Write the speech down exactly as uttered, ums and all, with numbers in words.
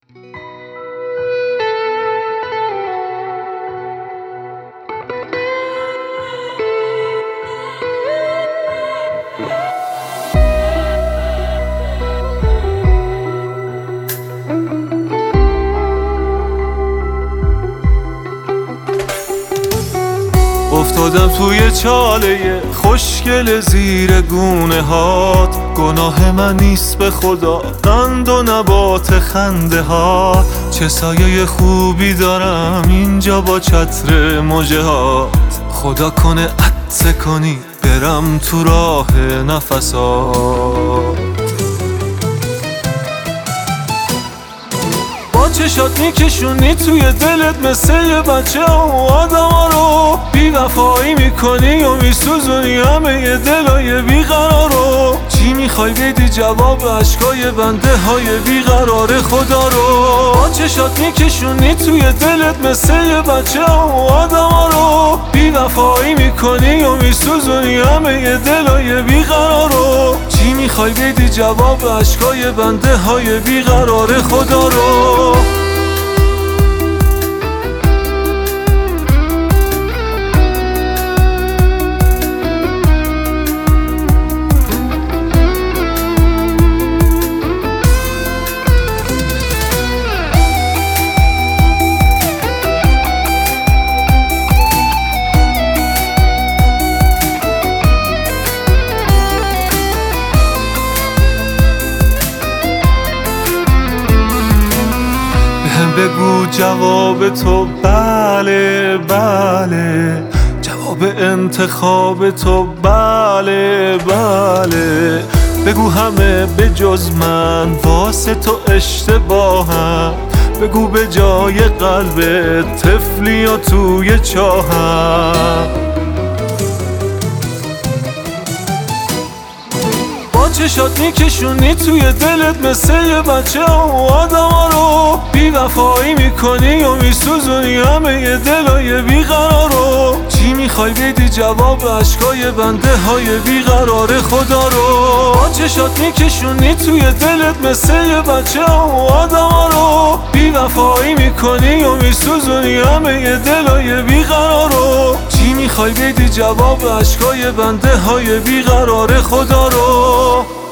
افتادم توی چاله خوشگل زیر گونه هات، گناه من نیست به خدا قند و نبات خنده ها. چه سایه خوبی دارم اینجا با چتر مژه هات، خدا کنه عطسه کنی برم تو راه نفسات. با چشات میکشونی توی دلت مثل یه بچه و آدم ها رو، بی وفایی میکنی و میسوزونی همه یه دلای بیقرار رو. چی میخوای بدی جواب عشقای بنده های بیقرار خدا رو؟ با چشات میکشونی توی دلت مثل یه بچه و آدم ها رو، بی وفایی میکنی و میسوزونی همه یه دلای بیقرار رو. چی میخوای بدی جواب عشقای بنده های بیقرار خدا رو؟ بگو جواب تو بله بله، جواب انتخاب تو بله بله. بگو همه به جز من واسه تو اشتباهم، بگو به جای قلبت طفلی و توی چاهم. با چشات میکشونی توی دلت مثل یه بچه و آدم ها رو، بی وفایی میکنی و میسوزونی همه یه دلای بیقرار رو. چی میخوای بدی جواب عشقای بنده های بیقرار خدا رو؟ با چشات میکشونی توی دلت مثل یه بچه و آدم ها رو، بی وفایی میکنی و میسوزونی همه یه دلای بیقرار رو. چی میخوای بدی جواب عشقای بنده های بیقرار خدا رو؟